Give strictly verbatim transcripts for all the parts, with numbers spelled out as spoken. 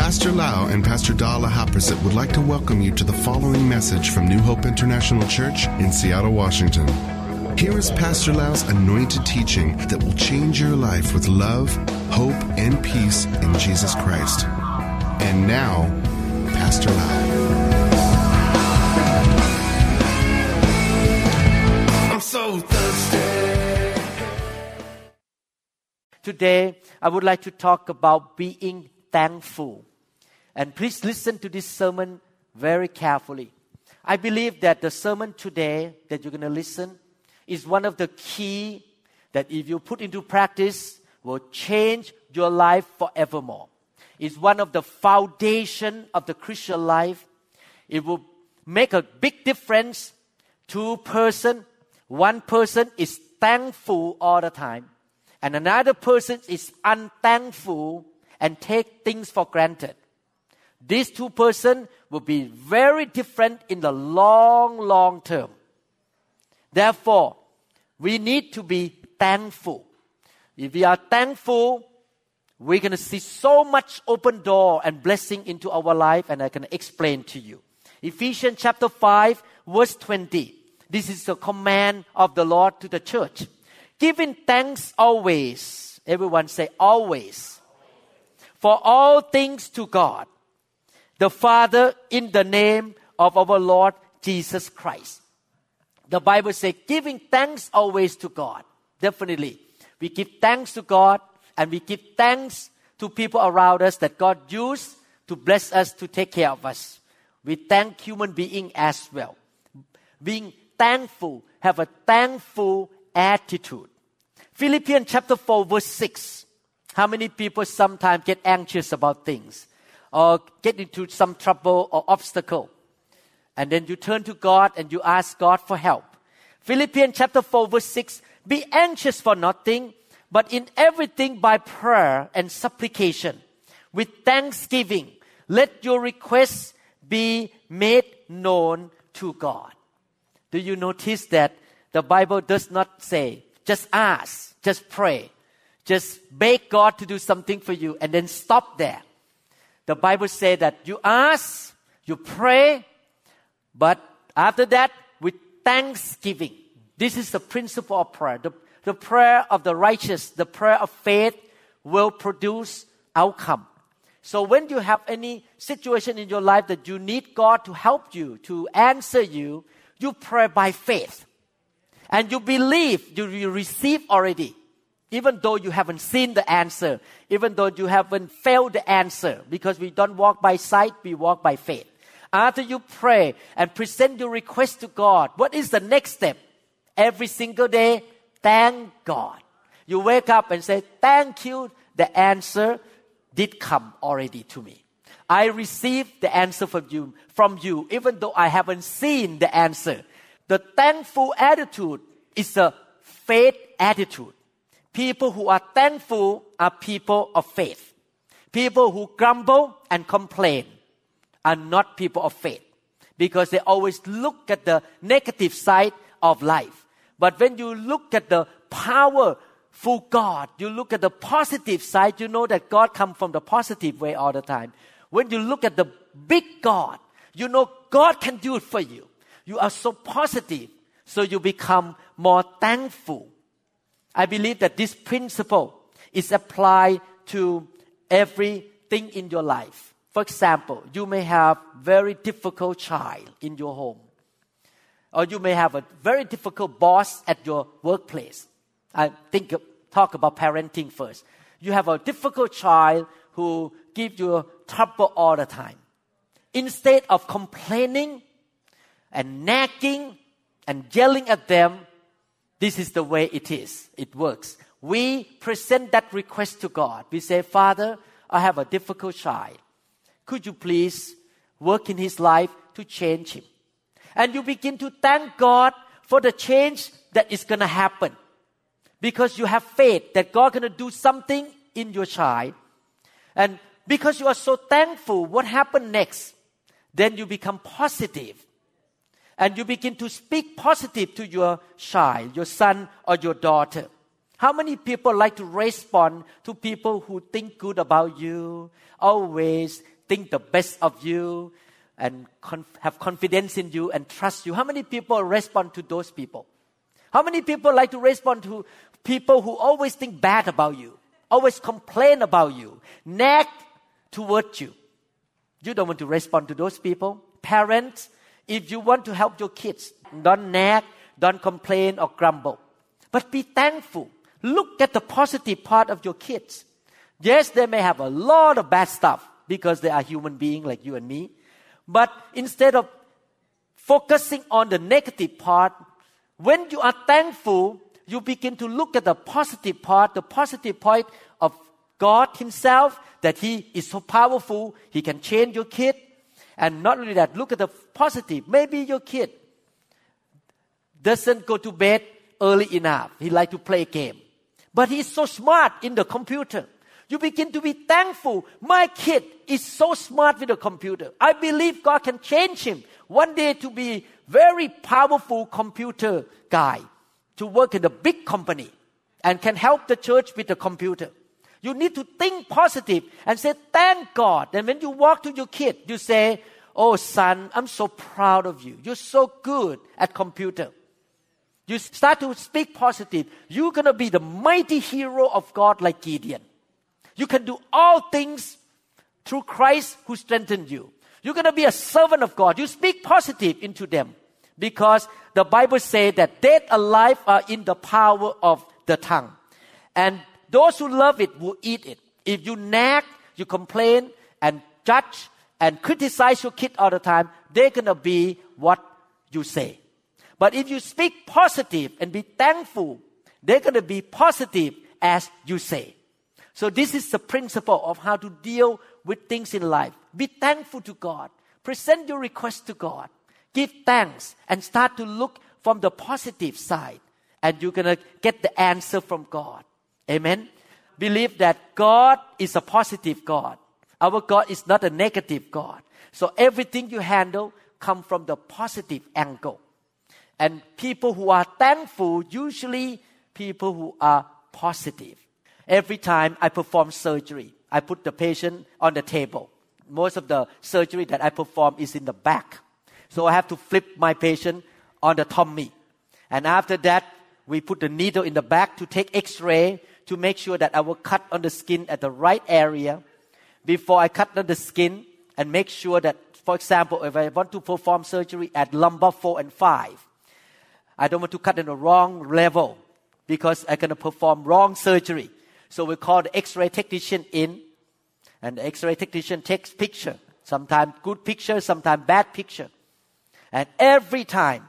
Pastor Lau and Pastor Dala Haprasit would like to welcome you to the following message from New Hope International Church in Seattle, Washington. Here is Pastor Lau's anointed teaching that will change your life with love, hope, and peace in Jesus Christ. And now, Pastor Lau. I'm so thirsty. Today, I would like to talk about being thankful. And please listen to this sermon very carefully. I believe that the sermon today that you're going to listen is one of the key that if you put into practice will change your life forevermore. It's one of the foundation of the Christian life. It will make a big difference. Two person, one person is thankful all the time, and another person is unthankful and take things for granted. These two persons will be very different in the long, long term. Therefore, we need to be thankful. If we are thankful, we're going to see so much open door and blessing into our life, and I can explain to you. Ephesians chapter five, verse twenty. This is the command of the Lord to the church. Giving thanks always. Everyone say always. For all things to God, the Father, in the name of our Lord Jesus Christ. The Bible says giving thanks always to God. Definitely. We give thanks to God and we give thanks to people around us that God used to bless us, to take care of us. We thank human beings as well. Being thankful, have a thankful attitude. Philippians chapter four, verse six. How many people sometimes get anxious about things or get into some trouble or obstacle? And then you turn to God and you ask God for help. Philippians chapter four, verse six. Be anxious for nothing, but in everything by prayer and supplication, with thanksgiving, let your requests be made known to God. Do you notice that the Bible does not say, just ask, just pray, just beg God to do something for you and then stop there. The Bible says that you ask, you pray, but after that, with thanksgiving. This is the principle of prayer. The, the prayer of the righteous, the prayer of faith will produce outcome. So when you have any situation in your life that you need God to help you, to answer you, you pray by faith. And you believe you will receive already. Even though you haven't seen the answer. Even though you haven't felt the answer. Because we don't walk by sight, we walk by faith. After you pray and present your request to God, what is the next step? Every single day, thank God. You wake up and say, thank you, the answer did come already to me. I received the answer from you, from you, even though I haven't seen the answer. The thankful attitude is a faith attitude. People who are thankful are people of faith. People who grumble and complain are not people of faith, because they always look at the negative side of life. But when you look at the powerful God, you look at the positive side, you know that God comes from the positive way all the time. When you look at the big God, you know God can do it for you. You are so positive, so you become more thankful. I believe that this principle is applied to everything in your life. For example, you may have very difficult child in your home. Or you may have a very difficult boss at your workplace. I think talk about parenting first. You have a difficult child who gives you trouble all the time. Instead of complaining and nagging and yelling at them, this is the way it is. It works. We present that request to God. We say, Father, I have a difficult child. Could you please work in his life to change him? And you begin to thank God for the change that is going to happen. Because you have faith that God is going to do something in your child. And because you are so thankful, what happened next? Then you become positive. And you begin to speak positive to your child, your son or your daughter. How many people like to respond to people who think good about you, always think the best of you and conf- have confidence in you and trust you. How many people respond to those people? How many people like to respond to people who always think bad about you, always complain about you, nag towards you? You don't want to respond to those people. Parents, if you want to help your kids, don't nag, don't complain or grumble. But be thankful. Look at the positive part of your kids. Yes, they may have a lot of bad stuff because they are human beings like you and me. But instead of focusing on the negative part, when you are thankful, you begin to look at the positive part, the positive point of God Himself, that He is so powerful, He can change your kid. And not only that, look at the positive. Maybe your kid doesn't go to bed early enough. He likes to play a game. But he's so smart in the computer. You begin to be thankful. My kid is so smart with the computer. I believe God can change him one day to be very powerful computer guy, to work in a big company and can help the church with the computer. You need to think positive and say, thank God. And when you walk to your kid, you say, oh son, I'm so proud of you. You're so good at computer. You start to speak positive. You're going to be the mighty hero of God like Gideon. You can do all things through Christ who strengthened you. You're going to be a servant of God. You speak positive into them because the Bible says that death and life are in the power of the tongue. And those who love it will eat it. If you nag, you complain and judge and criticize your kid all the time, they're going to be what you say. But if you speak positive and be thankful, they're going to be positive as you say. So this is the principle of how to deal with things in life. Be thankful to God. Present your request to God. Give thanks and start to look from the positive side. And you're going to get the answer from God. Amen. Believe that God is a positive God. Our God is not a negative God. So everything you handle comes from the positive angle. And people who are thankful, usually people who are positive. Every time I perform surgery, I put the patient on the table. Most of the surgery that I perform is in the back. So I have to flip my patient on the tummy. And after that, we put the needle in the back to take x-ray to make sure that I will cut on the skin at the right area. Before I cut on the skin and make sure that, for example, if I want to perform surgery at lumbar four and five, I don't want to cut in the wrong level because I'm going to perform wrong surgery. So we call the x-ray technician in, and the x-ray technician takes picture. Sometimes good picture, sometimes bad picture. And every time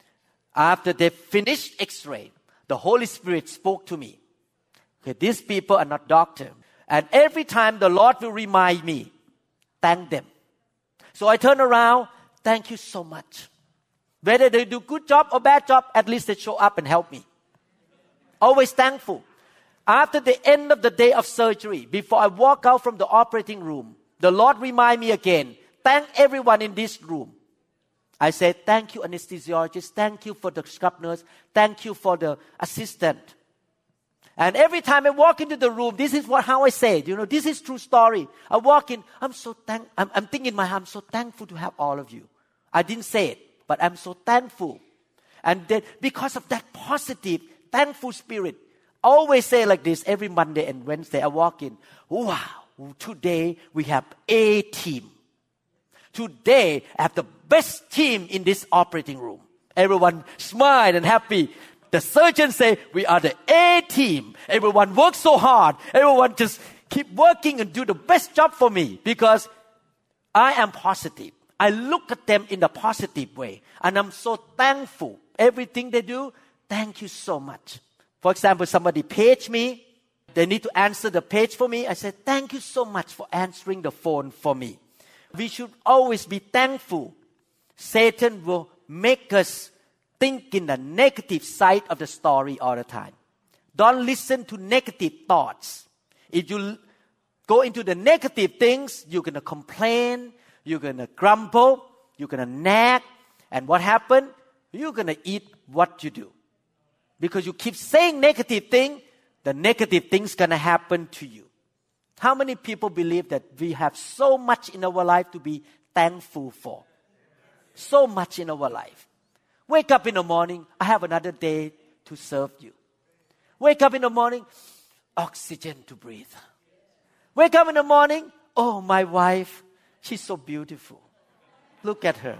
after they finished x-ray, the Holy Spirit spoke to me. Okay, these people are not doctors. And every time the Lord will remind me, thank them. So I turn around, thank you so much. Whether they do good job or bad job, at least they show up and help me. Always thankful. After the end of the day of surgery, before I walk out from the operating room, the Lord remind me again, thank everyone in this room. I say, thank you, anesthesiologist. Thank you for the scrub nurse. Thank you for the assistant. And every time I walk into the room, this is what how I say it. You know, this is true story. I walk in, I'm so thank, I'm, I'm thinking in my heart, I'm so thankful to have all of you. I didn't say it, but I'm so thankful. And then because of that positive, thankful spirit, I always say like this every Monday and Wednesday. I walk in, wow, today we have a team. Today I have the best team in this operating room. Everyone smile and happy. The surgeon say we are the A team. Everyone works so hard. Everyone just keep working and do the best job for me because I am positive. I look at them in a positive way. And I'm so thankful. Everything they do, thank you so much. For example, somebody page me. They need to answer the page for me. I say, thank you so much for answering the phone for me. We should always be thankful. Satan will make us think in the negative side of the story all the time. Don't listen to negative thoughts. If you go into the negative things, you're going to complain, you're going to grumble, you're going to nag. And what happened? You're going to eat what you do. Because you keep saying negative things, the negative things going to happen to you. How many people believe that we have so much in our life to be thankful for? So much in our life. Wake up in the morning, I have another day to serve you. Wake up in the morning, oxygen to breathe. Wake up in the morning, oh, my wife, she's so beautiful. Look at her.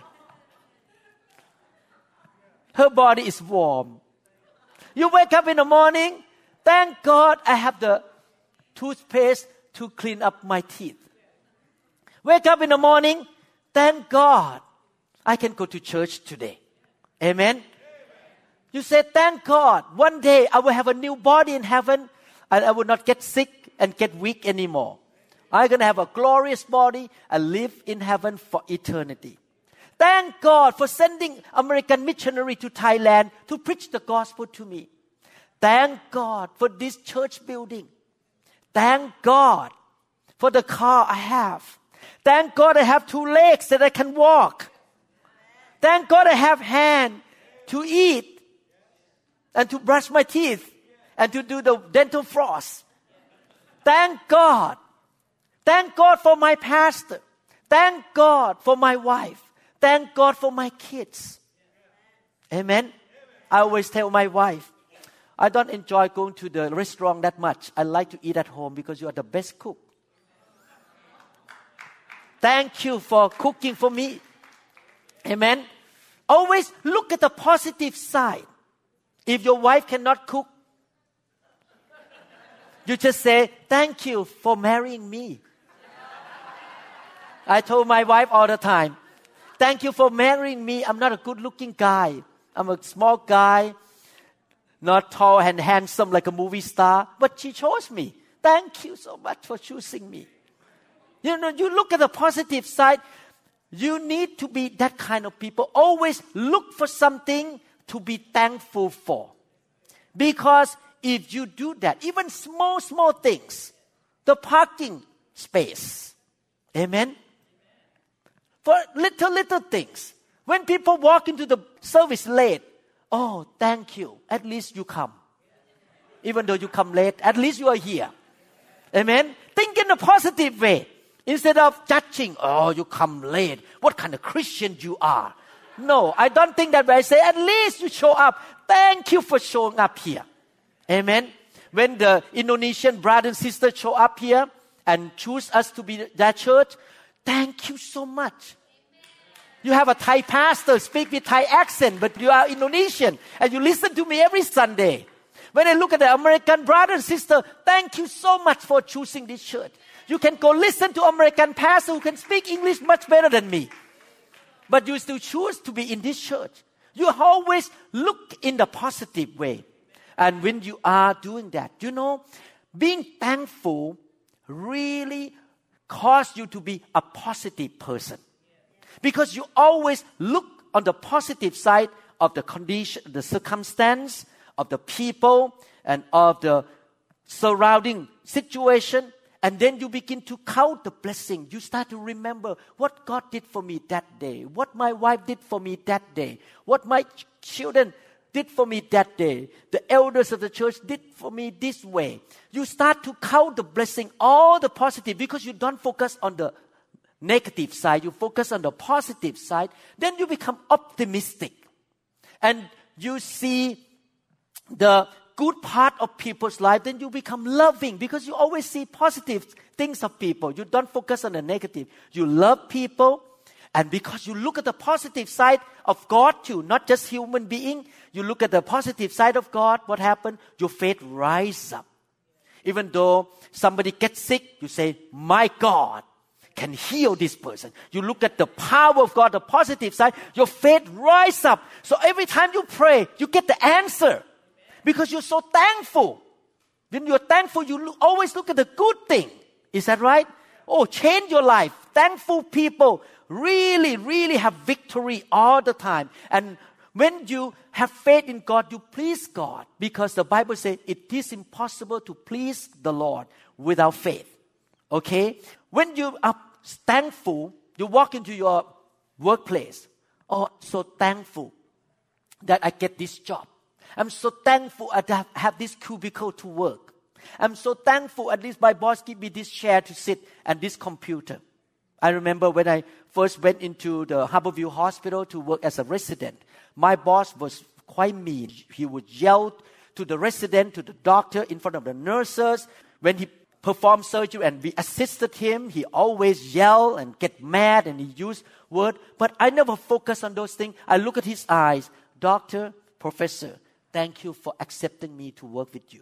Her body is warm. You wake up in the morning, thank God I have the toothpaste to clean up my teeth. Wake up in the morning, thank God I can go to church today. Amen. You say, thank God, one day I will have a new body in heaven and I will not get sick and get weak anymore. I'm going to have a glorious body and live in heaven for eternity. Thank God for sending American missionary to Thailand to preach the gospel to me. Thank God for this church building. Thank God for the car I have. Thank God I have two legs that I can walk. Thank God I have hands to eat and to brush my teeth and to do the dental floss. Thank God. Thank God for my pastor. Thank God for my wife. Thank God for my kids. Amen. I always tell my wife, I don't enjoy going to the restaurant that much. I like to eat at home because you are the best cook. Thank you for cooking for me. Amen. Always look at the positive side. If your wife cannot cook, you just say, thank you for marrying me. I told my wife all the time, thank you for marrying me. I'm not a good-looking guy. I'm a small guy, not tall and handsome like a movie star. But she chose me. Thank you so much for choosing me. You know, you look at the positive side. You need to be that kind of people. Always look for something to be thankful for. Because if you do that, even small, small things, the parking space, amen? For little, little things. When people walk into the service late, oh, thank you. At least you come. Even though you come late, at least you are here. Amen? Think in a positive way. Instead of judging, oh, you come late. What kind of Christian you are? No, I don't think that way. I say, at least you show up. Thank you for showing up here. Amen. When the Indonesian brother and sister show up here and choose us to be their church, thank you so much. You have a Thai pastor, speak with Thai accent, but you are Indonesian and you listen to me every Sunday. When I look at the American brother and sister, thank you so much for choosing this church. You can go listen to American pastor who can speak English much better than me. But you still choose to be in this church. You always look in the positive way. And when you are doing that, you know, being thankful really causes you to be a positive person. Because you always look on the positive side of the condition, the circumstance, of the people, and of the surrounding situation. And then you begin to count the blessing. You start to remember what God did for me that day. What my wife did for me that day. What my ch- children did for me that day. The elders of the church did for me this way. You start to count the blessing, all the positive, because you don't focus on the negative side. You focus on the positive side. Then you become optimistic. And you see the good part of people's life, then you become loving because you always see positive things of people. You don't focus on the negative. You love people, and because you look at the positive side of God too, not just human being, you look at the positive side of God, what happened? Your faith rises up. Even though somebody gets sick, you say, my God can heal this person. You look at the power of God, the positive side, your faith rises up. So every time you pray, you get the answer. Because you're so thankful. When you're thankful, you look, always look at the good thing. Is that right? Oh, change your life. Thankful people really, really have victory all the time. And when you have faith in God, you please God. Because the Bible says it is impossible to please the Lord without faith. Okay? When you are thankful, you walk into your workplace. Oh, so thankful that I get this job. I'm so thankful I have this cubicle to work. I'm so thankful at least my boss gave me this chair to sit and this computer. I remember when I first went into the Harborview Hospital to work as a resident, my boss was quite mean. He would yell to the resident, to the doctor, in front of the nurses. When he performed surgery and we assisted him, he always yell and get mad and he used word. But I never focus on those things. I look at his eyes. Doctor, professor, thank you for accepting me to work with you.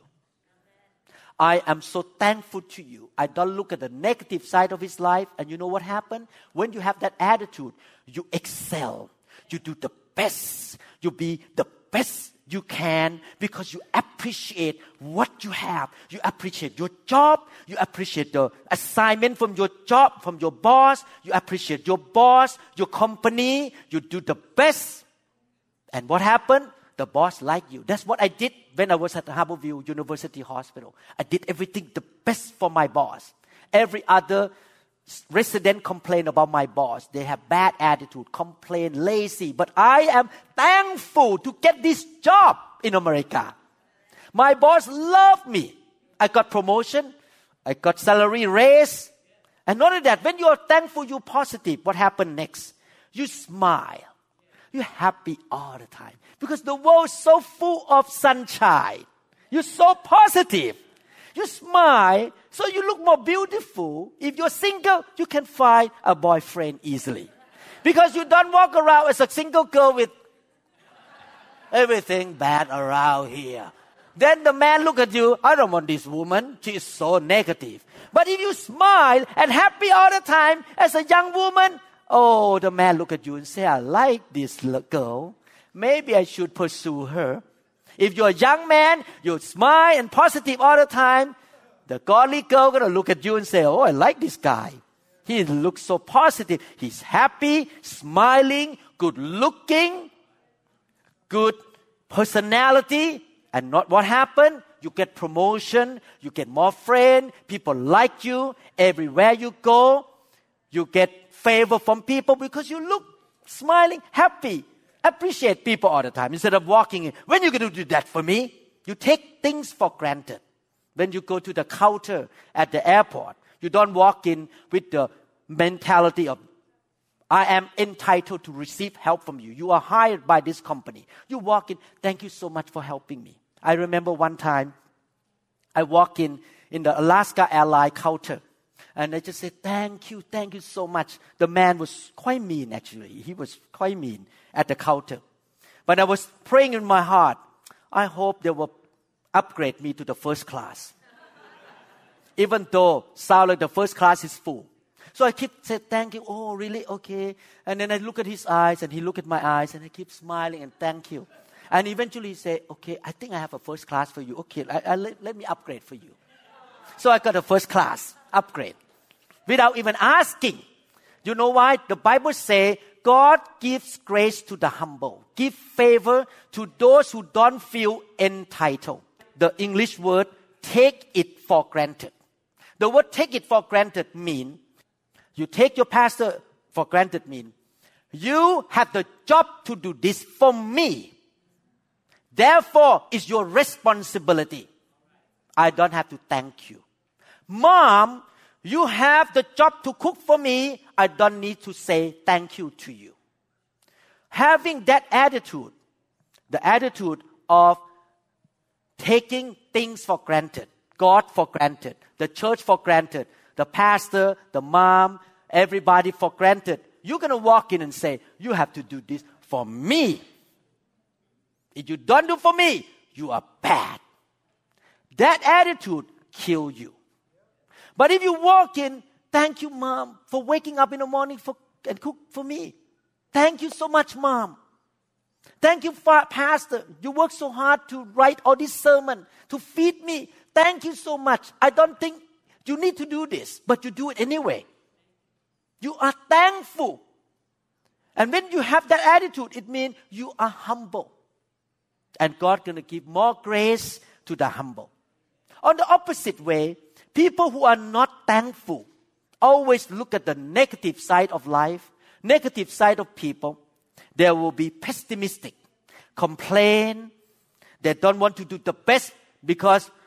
I am so thankful to you. I don't look at the negative side of his life. And you know what happened? When you have that attitude, you excel. You do the best. You be the best you can because you appreciate what you have. You appreciate your job. You appreciate the assignment from your job, from your boss. You appreciate your boss, your company. You do the best. And what happened? The boss liked you. That's what I did when I was at the Harborview University Hospital. I did everything the best for my boss. Every other resident complained about my boss. They have bad attitude, complain, lazy. But I am thankful to get this job in America. My boss loved me. I got promotion. I got salary raise. And not only that, when you are thankful, you're positive. What happened next? You smile. You're happy all the time. Because the world is so full of sunshine. You're so positive. You smile, so you look more beautiful. If you're single, you can find a boyfriend easily. Because you don't walk around as a single girl with everything bad around here. Then the man look at you, I don't want this woman. She is so negative. But if you smile and happy all the time as a young woman, oh, the man look at you and say, I like this girl. Maybe I should pursue her. If you're a young man, you smile and positive all the time, the godly girl gonna look at you and say, oh, I like this guy. He looks so positive. He's happy, smiling, good looking, good personality. And not what happened? You get promotion, you get more friends, people like you. Everywhere you go, you get favor from people because you look smiling, happy. Appreciate people all the time instead of walking in. When are you going to do that for me? You take things for granted. When you go to the counter at the airport, you don't walk in with the mentality of, I am entitled to receive help from you. You are hired by this company. You walk in, thank you so much for helping me. I remember one time, I walk in, in the Alaska Airlines counter. And I just said, thank you, thank you so much. The man was quite mean, actually. He was quite mean at the counter. But I was praying in my heart, I hope they will upgrade me to the first class. Even though sound like the first class is full. So I keep saying, thank you. Oh, really? Okay. And then I look at his eyes and he look at my eyes and I keep smiling and thank you. And eventually he said, okay, I think I have a first class for you. Okay, I, I, let, let me upgrade for you. So I got a first class upgrade. Without even asking. You know why? The Bible says God gives grace to the humble. Give favor to those who don't feel entitled. The English word, take it for granted. The word take it for granted mean, you take your pastor for granted mean, you have the job to do this for me. Therefore, it's your responsibility. I don't have to thank you. Mom, you have the job to cook for me. I don't need to say thank you to you. Having that attitude, the attitude of taking things for granted, God for granted, the church for granted, the pastor, the mom, everybody for granted. You're going to walk in and say, you have to do this for me. If you don't do for me, you are bad. That attitude kills you. But if you walk in, thank you, Mom, for waking up in the morning for, and cook for me. Thank you so much, Mom. Thank you, Pastor. You work so hard to write all this sermon, to feed me. Thank you so much. I don't think you need to do this, but you do it anyway. You are thankful. And when you have that attitude, it means you are humble. And God's going to give more grace to the humble. On the opposite way, people who are not thankful always look at the negative side of life, negative side of people. They will be pessimistic, complain. They don't want to do the best because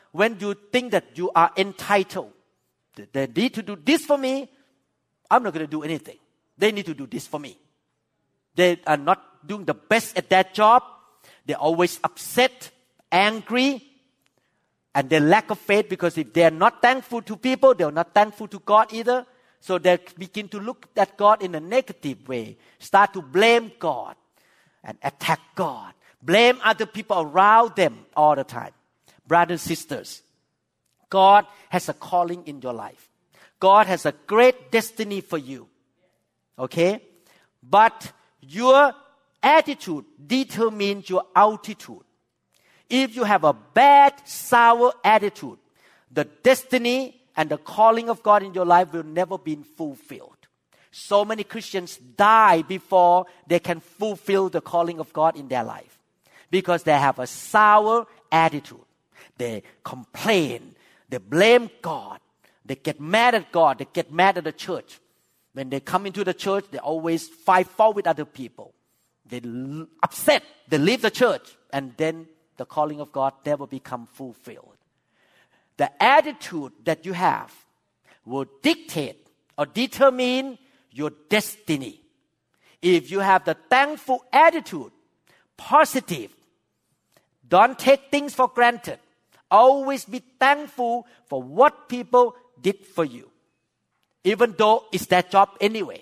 when you think that you are entitled, they need to do this for me, I'm not going to do anything. They need to do this for me. They are not doing the best at that job. They're always upset, angry, and they lack of faith, because if they are not thankful to people, they are not thankful to God either. So they begin to look at God in a negative way, start to blame God and attack God, blame other people around them all the time. Brothers and sisters, God has a calling in your life. God has a great destiny for you. Okay? But your attitude determines your altitude. If you have a bad, sour attitude, the destiny and the calling of God in your life will never be fulfilled. So many Christians die before they can fulfill the calling of God in their life, because they have a sour attitude. They complain, they blame God, they get mad at God, they get mad at the church. When they come into the church, they always fight fault with other people. They l- upset, they leave the church, and then the calling of God never become fulfilled. The attitude that you have will dictate or determine your destiny. If you have the thankful attitude, positive, don't take things for granted. Always be thankful for what people did for you, even though it's their job anyway.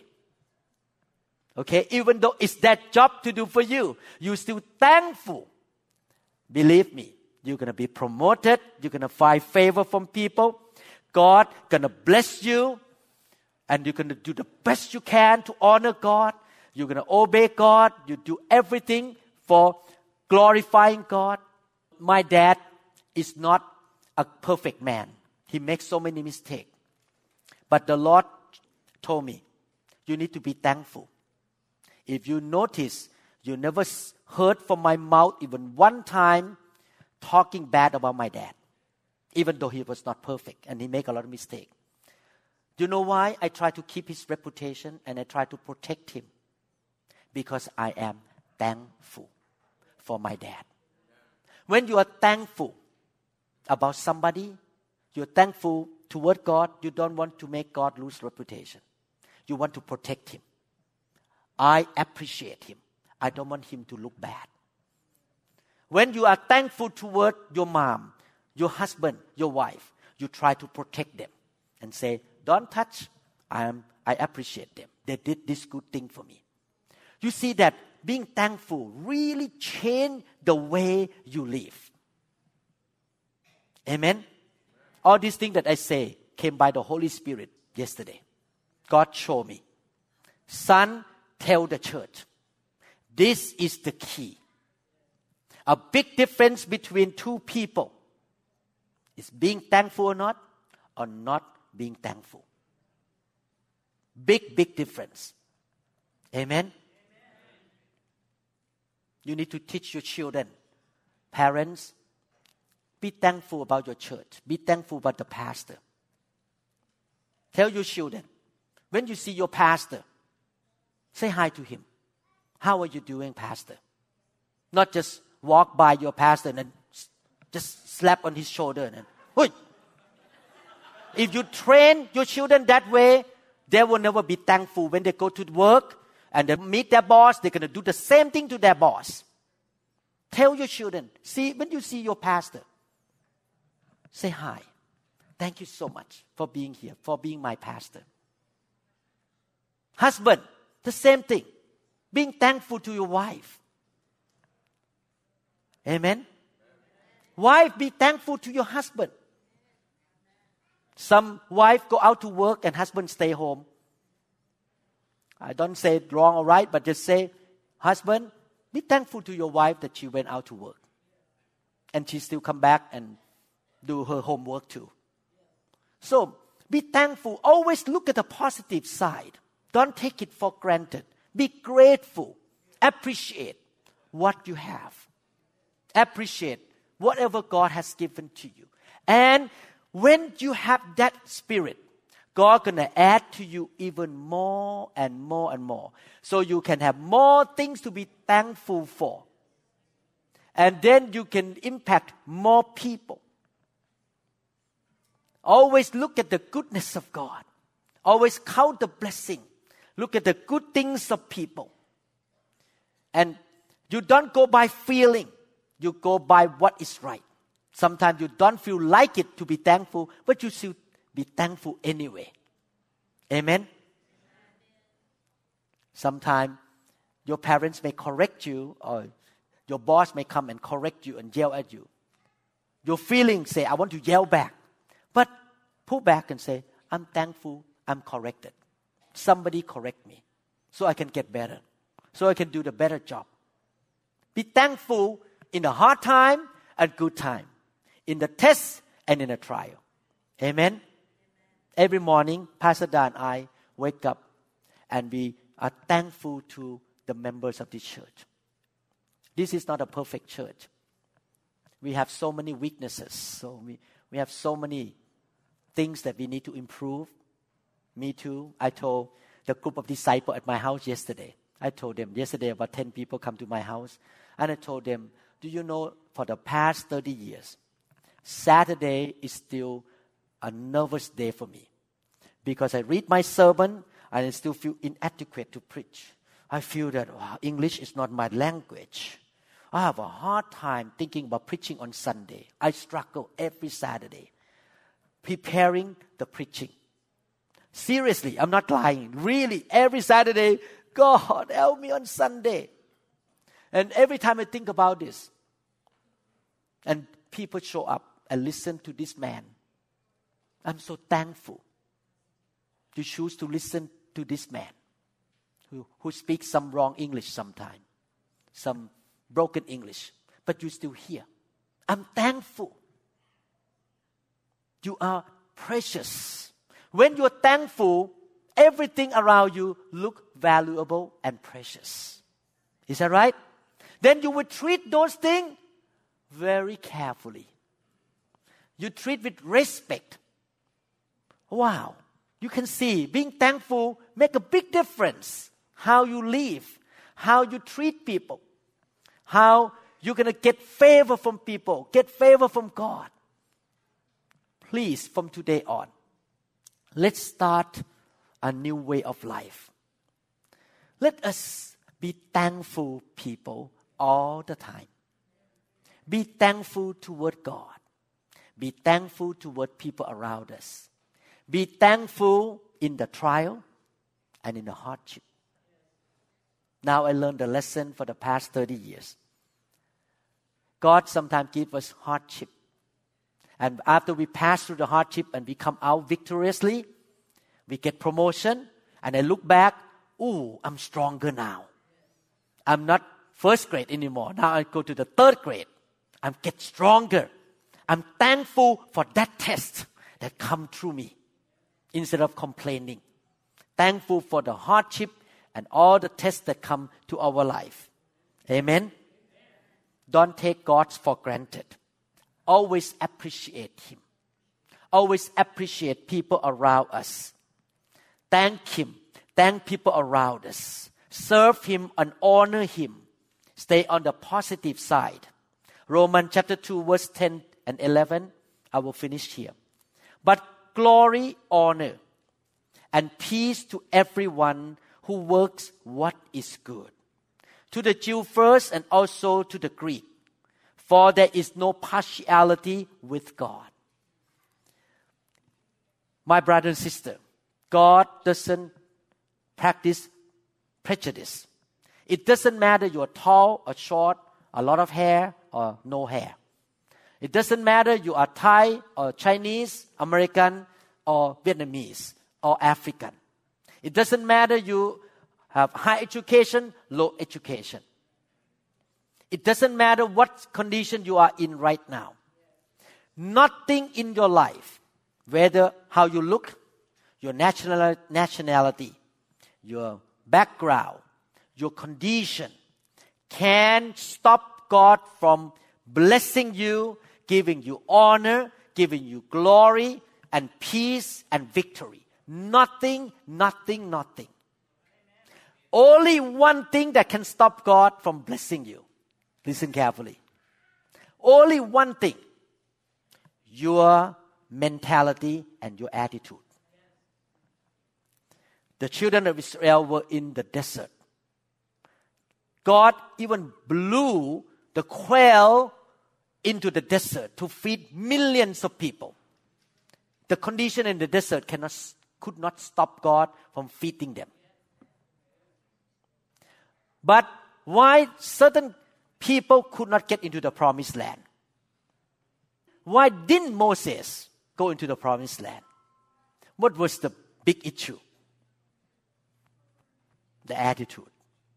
Okay, even though it's that job to do for you, you're still thankful. Believe me, you're going to be promoted. You're going to find favor from people. God going to bless you. And you're going to do the best you can to honor God. You're going to obey God. You do everything for glorifying God. My dad is not a perfect man. He makes so many mistakes. But the Lord told me, you need to be thankful. If you notice, you never heard from my mouth even one time talking bad about my dad, even though he was not perfect and he made a lot of mistakes. Do you know why I try to keep his reputation and I try to protect him? Because I am thankful for my dad. When you are thankful about somebody, you're thankful toward God, you don't want to make God lose reputation. You want to protect him. I appreciate him. I don't want him to look bad. When you are thankful toward your mom, your husband, your wife, you try to protect them and say, don't touch. I am. I appreciate them. They did this good thing for me. You see that being thankful really changed the way you live. Amen? All these things that I say came by the Holy Spirit yesterday. God showed me. Son, tell the church. This is the key. A big difference between two people is being thankful or not, or not being thankful. Big, big difference. Amen? Amen? You need to teach your children. Parents, be thankful about your church. Be thankful about the pastor. Tell your children, when you see your pastor, say hi to him. How are you doing, pastor? Not just walk by your pastor and just slap on his shoulder and, Oi! If you train your children that way, they will never be thankful. When they go to work and they meet their boss, they're going to do the same thing to their boss. Tell your children, see, when you see your pastor, say hi. Thank you so much for being here, for being my pastor. Husband, the same thing. Being thankful to your wife. Amen? Wife, be thankful to your husband. Some wife go out to work and husband stay home. I don't say it wrong or right, but just say, husband, be thankful to your wife that she went out to work. And she still come back and do her homework too. So, be thankful. Always look at the positive side. Don't take it for granted. Be grateful. Appreciate what you have. Appreciate whatever God has given to you. And when you have that spirit, God gonna add to you even more and more and more. So you can have more things to be thankful for. And then you can impact more people. Always look at the goodness of God. Always count the blessing. Look at the good things of people. And you don't go by feeling. You go by what is right. Sometimes you don't feel like it to be thankful, but you should be thankful anyway. Amen? Sometimes your parents may correct you, or your boss may come and correct you and yell at you. Your feelings say, I want to yell back. But pull back and say, I'm thankful, I'm corrected. Somebody correct me so I can get better, so I can do the better job. Be thankful in the hard time and good time, in the test and in the trial. Amen? Every morning, Pastor Dan and I wake up and we are thankful to the members of this church. This is not a perfect church. We have so many weaknesses. So we, we have so many things that we need to improve. Me too. I told the group of disciples at my house yesterday. I told them, yesterday about ten people come to my house. And I told them, do you know, for the past thirty years, Saturday is still a nervous day for me. Because I read my sermon and I still feel inadequate to preach. I feel that wow, English is not my language. I have a hard time thinking about preaching on Sunday. I struggle every Saturday preparing the preaching. Seriously, I'm not lying. Really, every Saturday, God, help me on Sunday. And every time I think about this, and people show up and listen to this man, I'm so thankful. You choose to listen to this man who, who speaks some wrong English sometimes, some broken English, but you still hear. I'm thankful. You are precious. When you're thankful, everything around you look valuable and precious. Is that right? Then you will treat those things very carefully. You treat with respect. Wow. You can see being thankful make a big difference. How you live, how you treat people, how you're going to get favor from people, get favor from God. Please, from today on, let's start a new way of life. Let us be thankful people all the time. Be thankful toward God. Be thankful toward people around us. Be thankful in the trial and in the hardship. Now I learned the lesson for the past thirty years. God sometimes gives us hardship. And after we pass through the hardship and we come out victoriously, we get promotion. And I look back, ooh, I'm stronger now. I'm not first grade anymore. Now I go to the third grade. I get stronger. I'm thankful for that test that come through me instead of complaining. Thankful for the hardship and all the tests that come to our life. Amen? Don't take God for granted. Always appreciate Him. Always appreciate people around us. Thank Him. Thank people around us. Serve Him and honor Him. Stay on the positive side. Romans chapter two, verse ten and eleven. I will finish here. But glory, honor, and peace to everyone who works what is good. To the Jew first and also to the Greek. For there is no partiality with God. My brother and sister, God doesn't practice prejudice. It doesn't matter you're tall or short, a lot of hair or no hair. It doesn't matter you are Thai or Chinese, American or Vietnamese or African. It doesn't matter you have high education, low education. It doesn't matter what condition you are in right now. Nothing in your life, whether how you look, your national, nationality, your background, your condition, can stop God from blessing you, giving you honor, giving you glory and peace and victory. Nothing, nothing, nothing. Only one thing that can stop God from blessing you. Listen carefully. Only one thing. Your mentality and your attitude. The children of Israel were in the desert. God even blew the quail into the desert to feed millions of people. The condition in the desert cannot, could not stop God from feeding them. But why certain people could not get into the promised land? Why didn't Moses go into the promised land? What was the big issue? The attitude.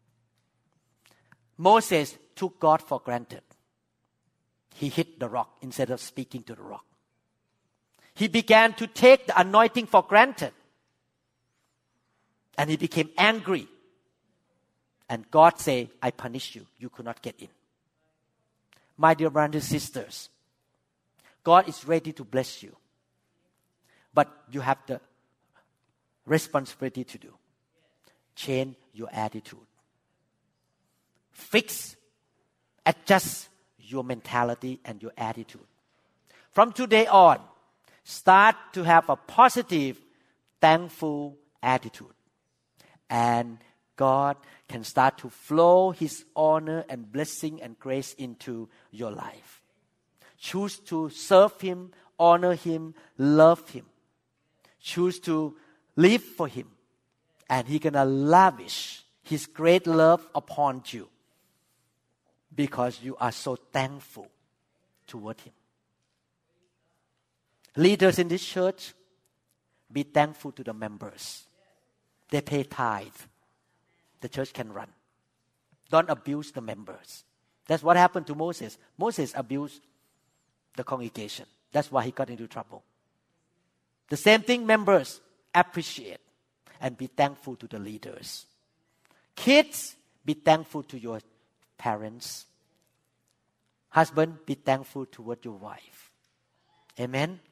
Moses took God for granted. He hit the rock instead of speaking to the rock. He began to take the anointing for granted. And he became angry. And God said, I punish you. You could not get in. My dear brothers and sisters, God is ready to bless you. But you have the responsibility to do. Change your attitude. Fix, adjust your mentality and your attitude. From today on, start to have a positive, thankful attitude. And God can start to flow His honor and blessing and grace into your life. Choose to serve Him, honor Him, love Him. Choose to live for Him. And He's going to lavish His great love upon you because you are so thankful toward Him. Leaders in this church, be thankful to the members. They pay tithe. The church can run. Don't abuse the members. That's what happened to Moses. Moses abused the congregation. That's why he got into trouble. The same thing, members, appreciate and be thankful to the leaders. Kids, be thankful to your parents. Husband, be thankful toward your wife. Amen?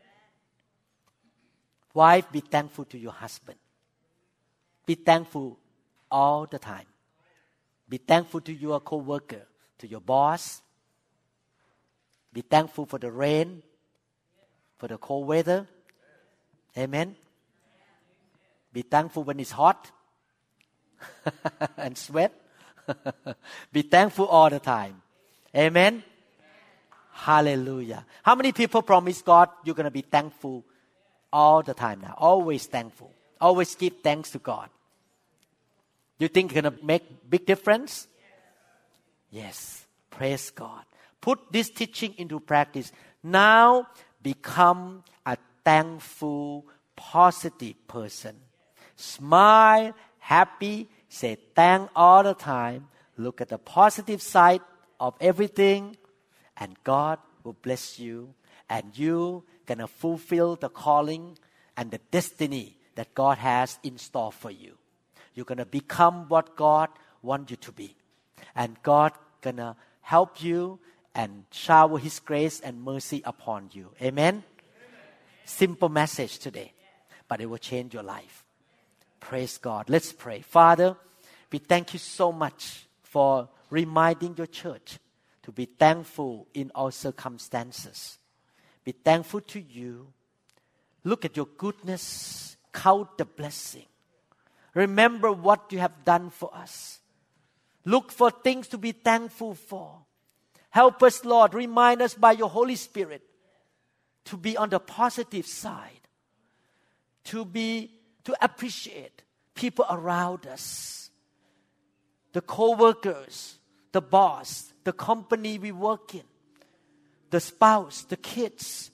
Wife, be thankful to your husband. Be thankful all the time. Be thankful to your co-worker, to your boss. Be thankful for the rain, for the cold weather. Amen? Be thankful when it's hot and sweat. Be thankful all the time. Amen? Amen? Hallelujah. How many people promise God you're going to be thankful all the time now? Always thankful. Always give thanks to God. You think it's going to make big difference? Yes. Praise God. Put this teaching into practice. Now become a thankful, positive person. Smile, happy, say thank all the time. Look at the positive side of everything, and God will bless you, and you gonna fulfill the calling and the destiny that God has in store for you. You're gonna become what God wants you to be, and God gonna help you and shower His grace and mercy upon you. Amen? Amen. Simple message today, but it will change your life. Praise God. Let's pray. Father, we thank you so much for reminding your church to be thankful in all circumstances. Be thankful to you. Look at your goodness. Count the blessing. Remember what you have done for us. Look for things to be thankful for. Help us, Lord. Remind us by your Holy Spirit to be on the positive side. To be, to appreciate people around us. The co-workers, the boss, the company we work in, the spouse, the kids.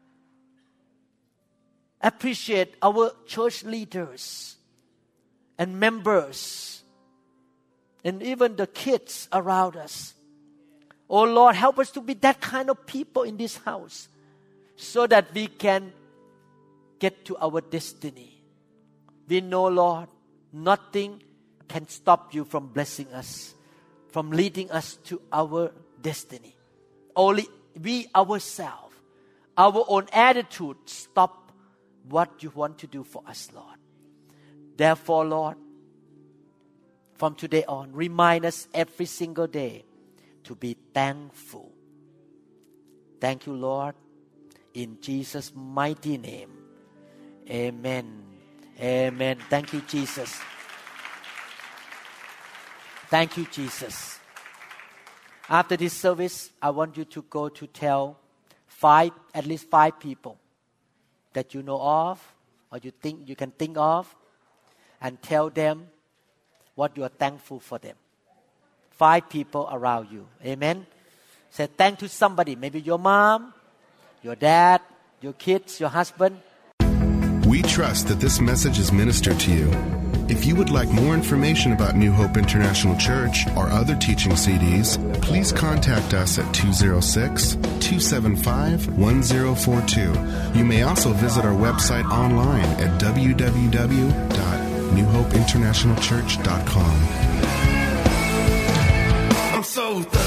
Appreciate our church leaders and members and even the kids around us. Oh Lord, help us to be that kind of people in this house so that we can get to our destiny. We know, Lord, nothing can stop you from blessing us, from leading us to our destiny. Only we ourselves, our own attitude, stop what you want to do for us, Lord. Therefore, Lord, from today on, remind us every single day to be thankful. Thank you, Lord. in Jesus' mighty name. Amen. Amen. Thank you, Jesus. Thank you, Jesus. After this service, I want you to go to tell five, at least five people that you know of, or you think you can think of, and tell them what you are thankful for them. Five people around you. Amen. Say thank to somebody, maybe your mom, your dad, your kids, your husband. We trust that this message is ministered to you. If you would like more information about New Hope International Church or other teaching C Ds, please contact us at two oh six, two seven five, one oh four two. You may also visit our website online at w w w dot new hope international church dot com. I'm so thirsty.